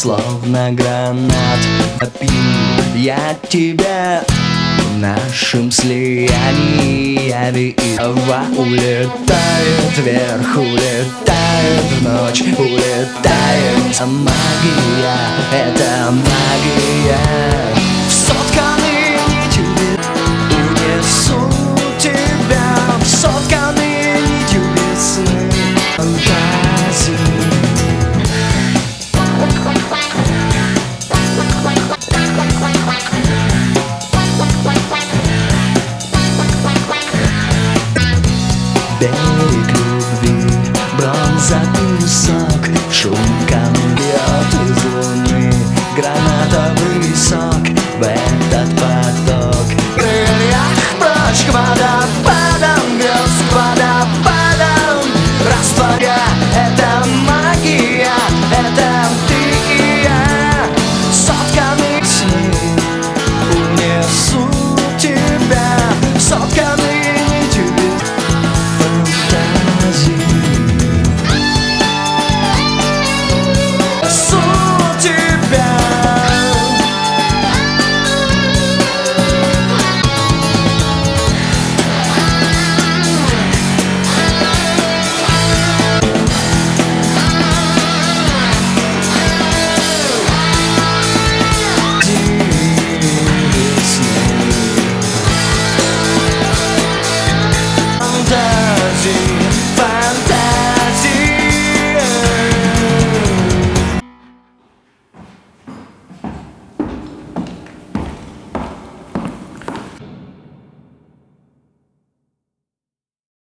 словно гранат. Пью я тебя в нашем слиянии. Ава улетает вверх, улетает в ночь, улетает. Магия, это магия. Сотканные нитью унесу тебя, сотканные нитью весны фантазии. Берег любви, бронза, песок, шум конвейера из луны, гранатовый сок в этот поток. В крыльях прочь к водопадам, грез к водопадам, растворя, это магия, это ты и я. Сотканные сны унесу тебя, сотканные нитью фантазии. Унесу тебя. Фантазии.